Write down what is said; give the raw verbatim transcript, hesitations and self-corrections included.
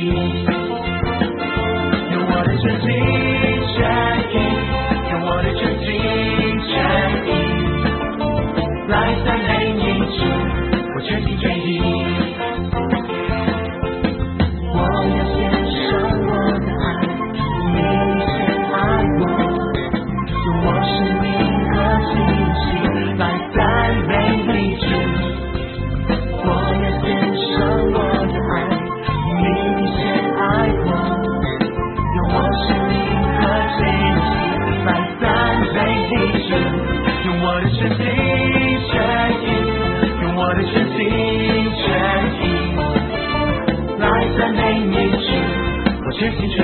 用我的全心全意，用我的全心全意，来赞美你主，我全心全意。我要献上我的爱，你先爱我，用我生命和信心来赞美你主。我要献上我的爱，你先爱我，用我生命和信心来赞美你主，用我的全心全意，用我的全心全意来赞美你主，我全心全